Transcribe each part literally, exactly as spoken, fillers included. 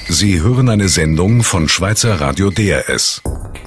Sie hören eine Sendung von Schweizer Radio D R S.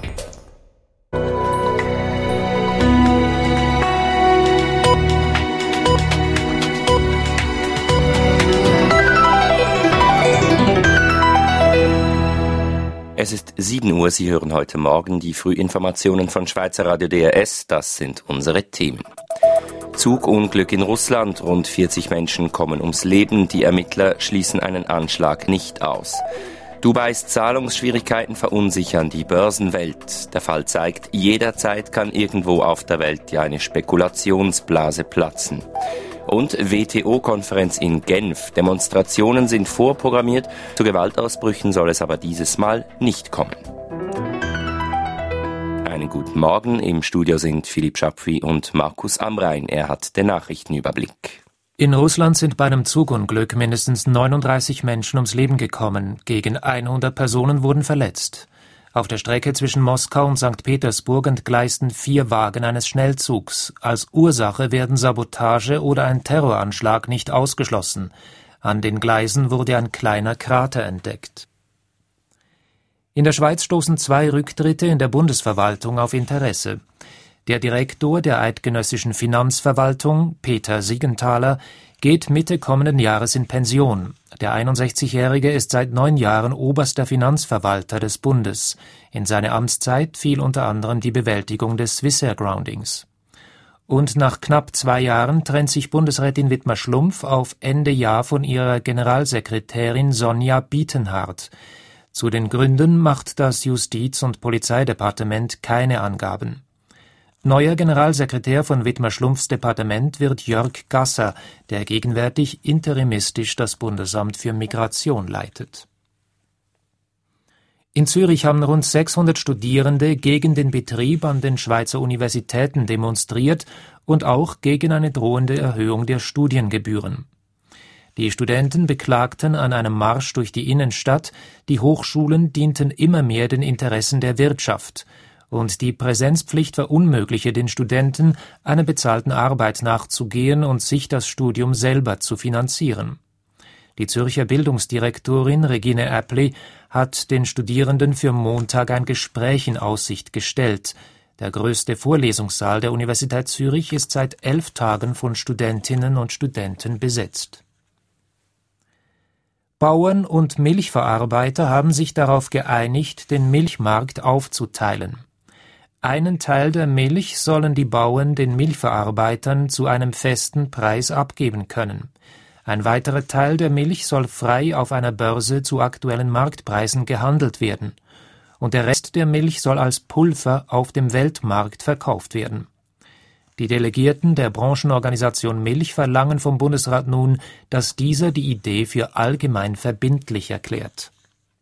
Es ist sieben Uhr, Sie hören heute Morgen die Frühinformationen von Schweizer Radio D R S. Das sind unsere Themen. Zugunglück in Russland. Rund vierzig Menschen kommen ums Leben. Die Ermittler schließen einen Anschlag nicht aus. Dubais Zahlungsschwierigkeiten verunsichern die Börsenwelt. Der Fall zeigt, jederzeit kann irgendwo auf der Welt ja eine Spekulationsblase platzen. Und W T O-Konferenz in Genf. Demonstrationen sind vorprogrammiert. Zu Gewaltausbrüchen soll es aber dieses Mal nicht kommen. Einen guten Morgen. Im Studio sind Philipp Schapfi und Markus Amrein. Er hat den Nachrichtenüberblick. In Russland sind bei einem Zugunglück mindestens neununddreißig Menschen ums Leben gekommen. Gegen hundert Personen wurden verletzt. Auf der Strecke zwischen Moskau und Sankt Petersburg entgleisten vier Wagen eines Schnellzugs. Als Ursache werden Sabotage oder ein Terroranschlag nicht ausgeschlossen. An den Gleisen wurde ein kleiner Krater entdeckt. In der Schweiz stoßen zwei Rücktritte in der Bundesverwaltung auf Interesse. Der Direktor der eidgenössischen Finanzverwaltung, Peter Siegenthaler, geht Mitte kommenden Jahres in Pension. Der einundsechzigjährige ist seit neun Jahren oberster Finanzverwalter des Bundes. In seine Amtszeit fiel unter anderem die Bewältigung des Swissair Groundings. Und nach knapp zwei Jahren trennt sich Bundesrätin Widmer Schlumpf auf Ende Jahr von ihrer Generalsekretärin Sonja Bietenhardt. Zu den Gründen macht das Justiz- und Polizeidepartement keine Angaben. Neuer Generalsekretär von Widmer Schlumpfs Departement wird Jörg Gasser, der gegenwärtig interimistisch das Bundesamt für Migration leitet. In Zürich haben rund sechshundert Studierende gegen den Betrieb an den Schweizer Universitäten demonstriert und auch gegen eine drohende Erhöhung der Studiengebühren. Die Studenten beklagten an einem Marsch durch die Innenstadt, die Hochschulen dienten immer mehr den Interessen der Wirtschaft, und die Präsenzpflicht verunmögliche den Studenten, einer bezahlten Arbeit nachzugehen und sich das Studium selber zu finanzieren. Die Zürcher Bildungsdirektorin Regine Appli hat den Studierenden für Montag ein Gespräch in Aussicht gestellt. Der größte Vorlesungssaal der Universität Zürich ist seit elf Tagen von Studentinnen und Studenten besetzt. Bauern und Milchverarbeiter haben sich darauf geeinigt, den Milchmarkt aufzuteilen. Einen Teil der Milch sollen die Bauern den Milchverarbeitern zu einem festen Preis abgeben können. Ein weiterer Teil der Milch soll frei auf einer Börse zu aktuellen Marktpreisen gehandelt werden. Und der Rest der Milch soll als Pulver auf dem Weltmarkt verkauft werden. Die Delegierten der Branchenorganisation Milch verlangen vom Bundesrat nun, dass dieser die Idee für allgemein verbindlich erklärt.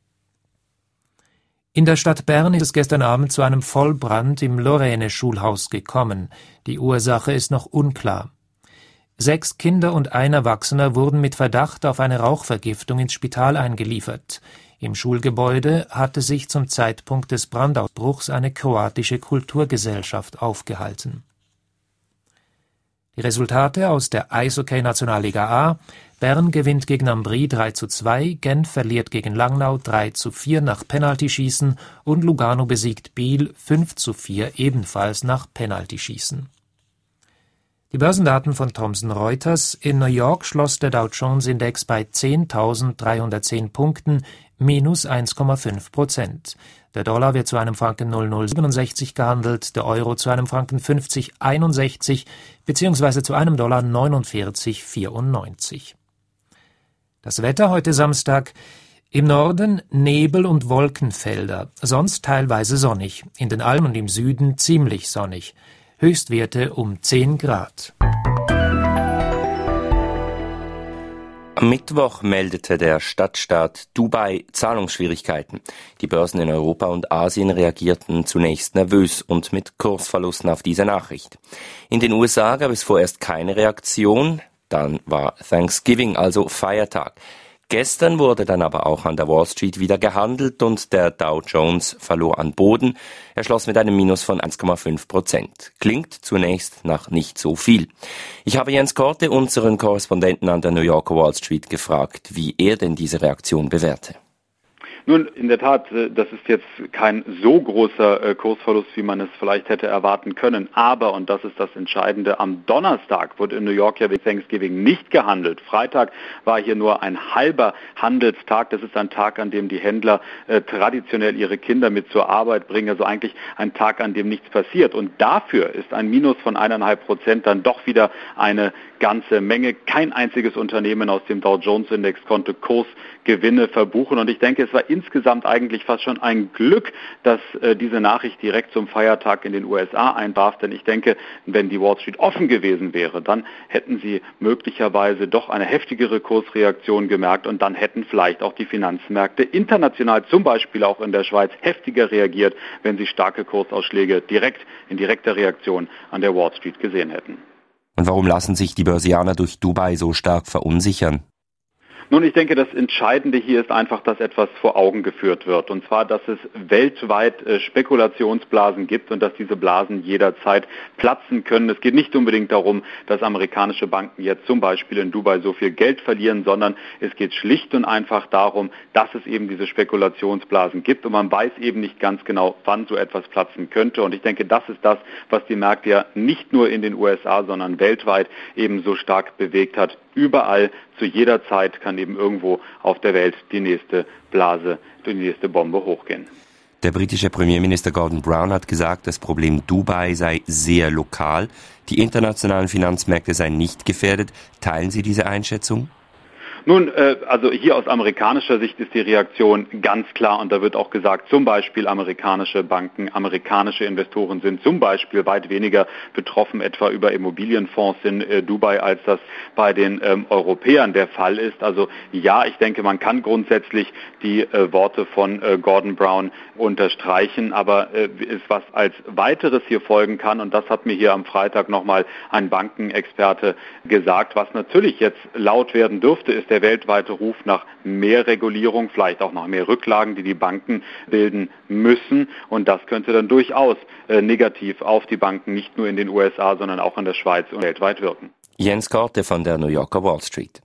In der Stadt Bern ist es gestern Abend zu einem Vollbrand im Lorraine-Schulhaus gekommen. Die Ursache ist noch unklar. Sechs Kinder und ein Erwachsener wurden mit Verdacht auf eine Rauchvergiftung ins Spital eingeliefert. Im Schulgebäude hatte sich zum Zeitpunkt des Brandausbruchs eine kroatische Kulturgesellschaft aufgehalten. Die Resultate aus der Eishockey-Nationalliga A: Bern gewinnt gegen Ambri drei zu zwei, Genf verliert gegen Langnau drei zu vier nach Penaltyschießen und Lugano besiegt Biel fünf zu vier ebenfalls nach Penaltyschießen. Die Börsendaten von Thomson Reuters: In New York schloss der Dow Jones Index bei zehntausenddreihundertzehn Punkten, minus eins Komma fünf Prozent. Der Dollar wird zu einem Franken null Komma null siebenundsechzig gehandelt, der Euro zu einem Franken fünfzig Komma einundsechzig bzw. zu einem Dollar neunundvierzig Komma vierundneunzig. Das Wetter heute Samstag: im Norden Nebel und Wolkenfelder, sonst teilweise sonnig, in den Alpen und im Süden ziemlich sonnig. Höchstwerte um zehn Grad. Am Mittwoch meldete der Stadtstaat Dubai Zahlungsschwierigkeiten. Die Börsen in Europa und Asien reagierten zunächst nervös und mit Kursverlusten auf diese Nachricht. In den U S A gab es vorerst keine Reaktion, dann war Thanksgiving, also Feiertag. Gestern wurde dann aber auch an der Wall Street wieder gehandelt und der Dow Jones verlor an Boden. Er schloss mit einem Minus von eins Komma fünf Prozent. Klingt zunächst nach nicht so viel. Ich habe Jens Korte, unseren Korrespondenten an der New Yorker Wall Street, gefragt, wie er denn diese Reaktion bewerte. Nun, in der Tat, das ist jetzt kein so großer Kursverlust, wie man es vielleicht hätte erwarten können. Aber, und das ist das Entscheidende, am Donnerstag wurde in New York ja wegen Thanksgiving nicht gehandelt. Freitag war hier nur ein halber Handelstag. Das ist ein Tag, an dem die Händler äh, traditionell ihre Kinder mit zur Arbeit bringen. Also eigentlich ein Tag, an dem nichts passiert. Und dafür ist ein Minus von eineinhalb Prozent dann doch wieder eine ganze Menge. Kein einziges Unternehmen aus dem Dow Jones Index konnte Kursgewinne verbuchen. Und ich denke, es war insgesamt eigentlich fast schon ein Glück, dass äh, diese Nachricht direkt zum Feiertag in den U S A einwarf. Denn ich denke, wenn die Wall Street offen gewesen wäre, dann hätten sie möglicherweise doch eine heftigere Kursreaktion gemerkt. Und dann hätten vielleicht auch die Finanzmärkte international, zum Beispiel auch in der Schweiz, heftiger reagiert, wenn sie starke Kursausschläge direkt in direkter Reaktion an der Wall Street gesehen hätten. Und warum lassen sich die Börsianer durch Dubai so stark verunsichern? Nun, ich denke, das Entscheidende hier ist einfach, dass etwas vor Augen geführt wird. Und zwar, dass es weltweit äh, Spekulationsblasen gibt und dass diese Blasen jederzeit platzen können. Es geht nicht unbedingt darum, dass amerikanische Banken jetzt zum Beispiel in Dubai so viel Geld verlieren, sondern es geht schlicht und einfach darum, dass es eben diese Spekulationsblasen gibt. Und man weiß eben nicht ganz genau, wann so etwas platzen könnte. Und ich denke, das ist das, was die Märkte ja nicht nur in den U S A, sondern weltweit eben so stark bewegt hat. Überall, zu jeder Zeit kann eben irgendwo auf der Welt die nächste Blase, die nächste Bombe hochgehen. Der britische Premierminister Gordon Brown hat gesagt, das Problem Dubai sei sehr lokal. Die internationalen Finanzmärkte seien nicht gefährdet. Teilen Sie diese Einschätzung? Nun, äh, also hier aus amerikanischer Sicht ist die Reaktion ganz klar und da wird auch gesagt, zum Beispiel amerikanische Banken, amerikanische Investoren sind zum Beispiel weit weniger betroffen, etwa über Immobilienfonds in äh, Dubai, als das bei den ähm, Europäern der Fall ist. Also ja, ich denke, man kann grundsätzlich die äh, Worte von äh, Gordon Brown unterstreichen, aber äh, ist, was als weiteres hier folgen kann, und das hat mir hier am Freitag nochmal ein Bankenexperte gesagt, was natürlich jetzt laut werden dürfte, ist der weltweite Ruf nach mehr Regulierung, vielleicht auch nach mehr Rücklagen, die die Banken bilden müssen. Und das könnte dann durchaus äh, negativ auf die Banken nicht nur in den U S A, sondern auch in der Schweiz und weltweit wirken. Jens Korte von der New Yorker Wall Street.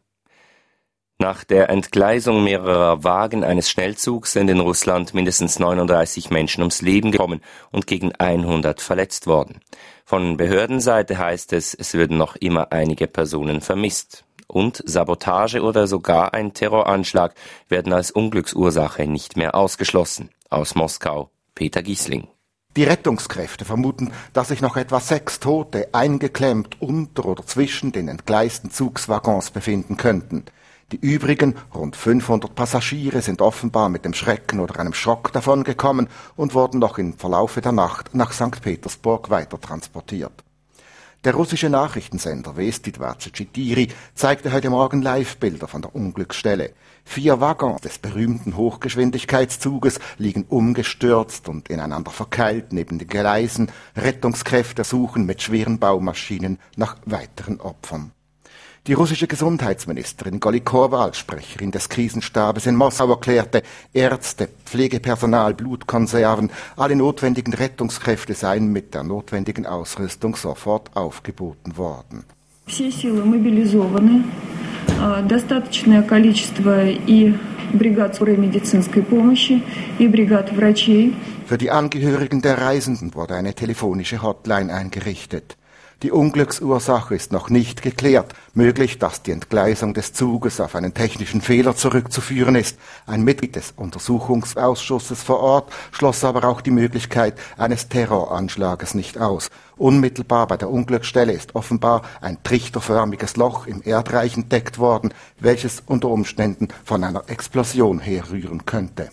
Nach der Entgleisung mehrerer Wagen eines Schnellzugs sind in Russland mindestens neununddreißig Menschen ums Leben gekommen und gegen hundert verletzt worden. Von Behördenseite heißt es, es würden noch immer einige Personen vermisst. Und Sabotage oder sogar ein Terroranschlag werden als Unglücksursache nicht mehr ausgeschlossen. Aus Moskau, Peter Giesling. Die Rettungskräfte vermuten, dass sich noch etwa sechs Tote eingeklemmt unter oder zwischen den entgleisten Zugswaggons befinden könnten. Die übrigen, rund fünfhundert Passagiere, sind offenbar mit dem Schrecken oder einem Schock davongekommen und wurden noch im Verlaufe der Nacht nach Sankt Petersburg weiter transportiert. Der russische Nachrichtensender Vesti dvadsačtyri zeigte heute Morgen Live-Bilder von der Unglücksstelle. Vier Waggons des berühmten Hochgeschwindigkeitszuges liegen umgestürzt und ineinander verkeilt neben den Gleisen. Rettungskräfte suchen mit schweren Baumaschinen nach weiteren Opfern. Die russische Gesundheitsministerin Golikowa als Sprecherin des Krisenstabes in Moskau erklärte, Ärzte, Pflegepersonal, Blutkonserven, alle notwendigen Rettungskräfte seien mit der notwendigen Ausrüstung sofort aufgeboten worden. Все силы мобилизованы, достаточное количество и бригад скорой медицинской помощи, и бригад врачей. Für die Angehörigen der Reisenden wurde eine telefonische Hotline eingerichtet. Die Unglücksursache ist noch nicht geklärt. Möglich, dass die Entgleisung des Zuges auf einen technischen Fehler zurückzuführen ist. Ein Mitglied des Untersuchungsausschusses vor Ort schloss aber auch die Möglichkeit eines Terroranschlages nicht aus. Unmittelbar bei der Unglücksstelle ist offenbar ein trichterförmiges Loch im Erdreich entdeckt worden, welches unter Umständen von einer Explosion herrühren könnte.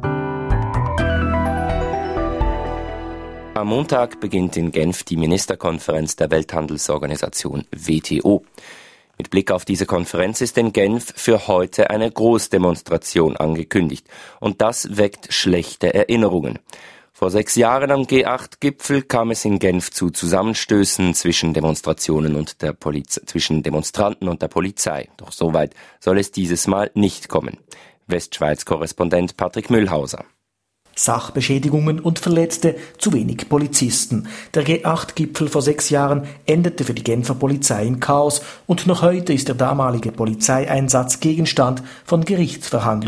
Am Montag beginnt in Genf die Ministerkonferenz der Welthandelsorganisation W T O. Mit Blick auf diese Konferenz ist in Genf für heute eine Großdemonstration angekündigt. Und das weckt schlechte Erinnerungen. Vor sechs Jahren am G acht Gipfel kam es in Genf zu Zusammenstößen zwischen Demonstrationen und der Poliz- zwischen Demonstranten und der Polizei. Doch so weit soll es dieses Mal nicht kommen. Westschweiz-Korrespondent Patrick Mühlhauser. Sachbeschädigungen und Verletzte, zu wenig Polizisten. Der G acht Gipfel vor sechs Jahren endete für die Genfer Polizei in Chaos und noch heute ist der damalige Polizeieinsatz Gegenstand von Gerichtsverhandlungen.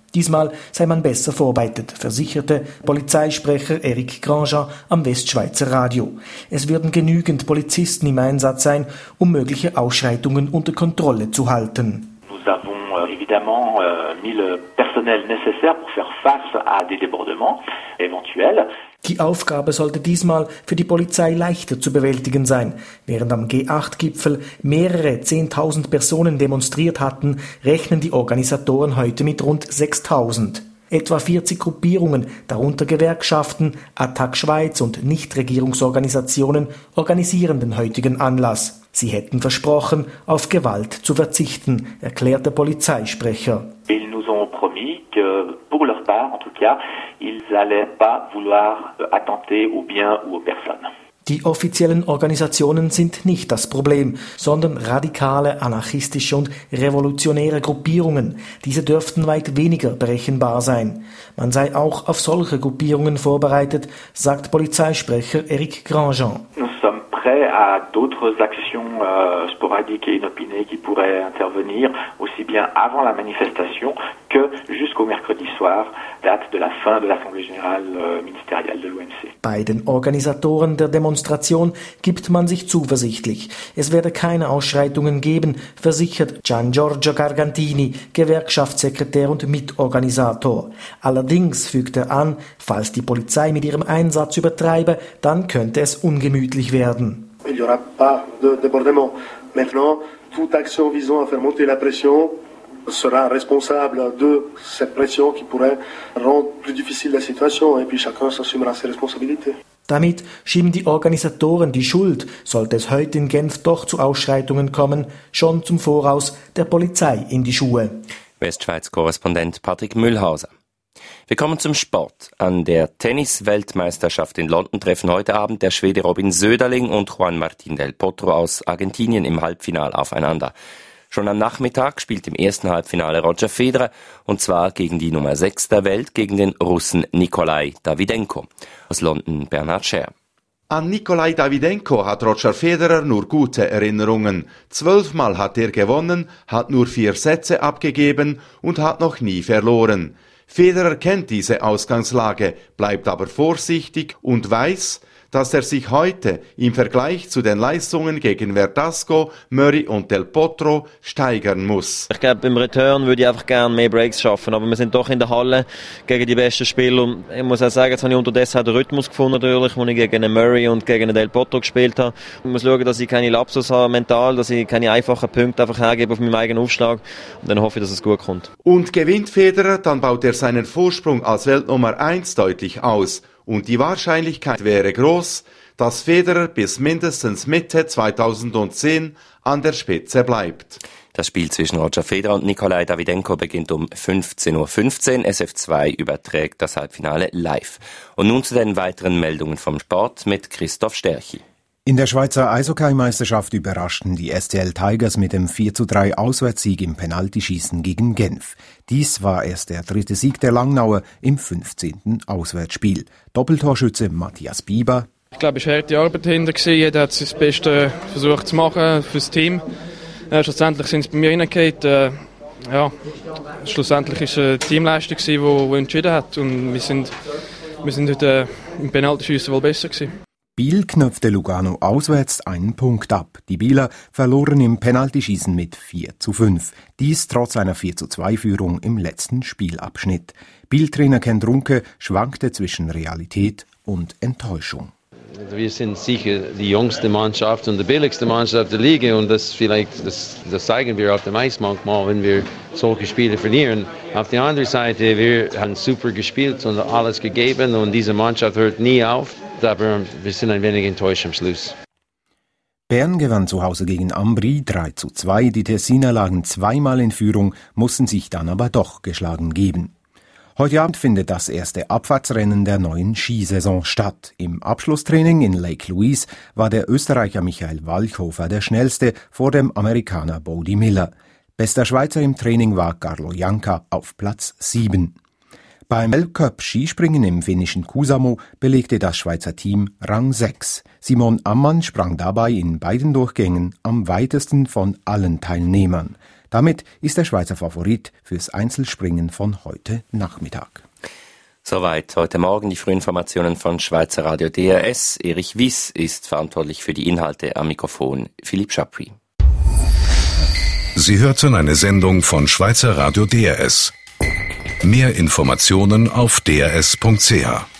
Diesmal sei man besser vorbereitet, versicherte Polizeisprecher Eric Grandjean am Westschweizer Radio. Es würden genügend Polizisten im Einsatz sein, um mögliche Ausschreitungen unter Kontrolle zu halten. Nous avons évidemment mis le personnel nécessaire pour faire face à des débordements éventuels. Die Aufgabe sollte diesmal für die Polizei leichter zu bewältigen sein. Während am G acht Gipfel mehrere zehntausend Personen demonstriert hatten, rechnen die Organisatoren heute mit rund sechstausend. Etwa vierzig Gruppierungen, darunter Gewerkschaften, Attac Schweiz und Nichtregierungsorganisationen, organisieren den heutigen Anlass. Sie hätten versprochen, auf Gewalt zu verzichten, erklärt der Polizeisprecher. Ils nous ont promis que, pour leur part en tout cas, ils n'allaient pas vouloir attenter aux biens ou aux personnes. Die offiziellen Organisationen sind nicht das Problem, sondern radikale, anarchistische und revolutionäre Gruppierungen. Diese dürften weit weniger berechenbar sein. Man sei auch auf solche Gruppierungen vorbereitet, sagt Polizeisprecher Eric Grandjean. Nous sommes prêts à d'autres actions euh, sporadiques et inopinées qui pourraient intervenir aussi bien avant la manifestation que jusqu'au mercredi soir, date de la fin de l'Assemblée générale euh, ministérielle de l'O M C. Bei den Organisatoren der Demonstration gibt man sich zuversichtlich. Es werde keine Ausschreitungen geben, versichert Gian Giorgio Gargantini, Gewerkschaftssekretär und Mitorganisator. Allerdings fügt er an, falls die Polizei mit ihrem Einsatz übertreibe, dann könnte es ungemütlich werden. Il n'y aura pas de débordement. Maintenant, toute action visant à faire monter la pression sera responsable de cette pression qui pourrait rendre plus difficile la situation et puis chacun s'assumera ses responsabilités. Damit schieben die Organisatoren die Schuld, sollte es heute in Genf doch zu Ausschreitungen kommen, schon zum Voraus der Polizei in die Schuhe. Westschweiz-Korrespondent Patrick Mühlhauser. Wir kommen zum Sport. An der Tennis-Weltmeisterschaft in London treffen heute Abend der Schwede Robin Söderling und Juan Martín del Potro aus Argentinien im Halbfinale aufeinander. Schon am Nachmittag spielt im ersten Halbfinale Roger Federer, und zwar gegen die Nummer sechs der Welt, gegen den Russen Nikolai Dawydenko. Aus London Bernhard Scher. An Nikolai Dawydenko hat Roger Federer nur gute Erinnerungen. Zwölfmal hat er gewonnen, hat nur vier Sätze abgegeben und hat noch nie verloren. Federer kennt diese Ausgangslage, bleibt aber vorsichtig und weiß, dass er sich heute im Vergleich zu den Leistungen gegen Verdasco, Murray und Del Potro steigern muss. Ich glaube, im Return würde ich einfach gerne mehr Breaks schaffen, aber wir sind doch in der Halle gegen die besten Spieler und ich muss auch sagen, jetzt habe ich unterdessen auch den Rhythmus gefunden, natürlich, wo ich gegen Murray und gegen Del Potro gespielt habe. Ich muss schauen, dass ich keine Lapsus habe mental, dass ich keine einfachen Punkte einfach hergebe auf meinem eigenen Aufschlag und dann hoffe ich, dass es gut kommt. Und gewinnt Federer, dann baut er seinen Vorsprung als Weltnummer eins deutlich aus. Und die Wahrscheinlichkeit wäre groß, dass Federer bis mindestens Mitte zweitausendzehn an der Spitze bleibt. Das Spiel zwischen Roger Federer und Nikolai Dawydenko beginnt um fünfzehn Uhr fünfzehn. S F zwei überträgt das Halbfinale live. Und nun zu den weiteren Meldungen vom Sport mit Christoph Sterchi. In der Schweizer Eishockeymeisterschaft überraschten die S T L Tigers mit dem vier zu drei Auswärtssieg im Penaltyschießen gegen Genf. Dies war erst der dritte Sieg der Langnauer im fünfzehnten Auswärtsspiel. Doppeltorschütze Matthias Bieber. Ich glaube, es war harte Arbeit dahinter. Jeder hat das Beste versucht zu machen für das Team. Äh, schlussendlich sind es bei mir reingegangen. Äh, ja, schlussendlich war es eine Teamleistung, die, die entschieden hat. Und wir sind, wir sind heute äh, im Penaltyschießen wohl besser gewesen. Biel knöpfte Lugano auswärts einen Punkt ab. Die Bieler verloren im Penaltyschießen mit vier zu fünf. Dies trotz einer vier zu zwei Führung im letzten Spielabschnitt. Biel-Trainer Ken Runke schwankte zwischen Realität und Enttäuschung. Wir sind sicher die jüngste Mannschaft und die billigste Mannschaft der Liga und das vielleicht das, das zeigen wir auf dem Eis manchmal, wenn wir solche Spiele verlieren. Auf der anderen Seite, wir haben super gespielt und alles gegeben und diese Mannschaft hört nie auf, aber wir sind ein wenig enttäuscht am Schluss. Bern gewann zu Hause gegen Ambri drei zu zwei. Die Tessiner lagen zweimal in Führung, mussten sich dann aber doch geschlagen geben. Heute Abend findet das erste Abfahrtsrennen der neuen Skisaison statt. Im Abschlusstraining in Lake Louise war der Österreicher Michael Walchhofer der schnellste vor dem Amerikaner Bode Miller. Bester Schweizer im Training war Carlo Janka auf Platz sieben. Beim Weltcup-Skispringen im finnischen Kuusamo belegte das Schweizer Team Rang sechs. Simon Ammann sprang dabei in beiden Durchgängen am weitesten von allen Teilnehmern. Damit ist der Schweizer Favorit fürs Einzelspringen von heute Nachmittag. Soweit heute Morgen die Frühinformationen von Schweizer Radio D R S. Erich Wiss ist verantwortlich für die Inhalte, am Mikrofon Philipp Schapri. Sie hörten eine Sendung von Schweizer Radio D R S. Mehr Informationen auf d r s punkt c h.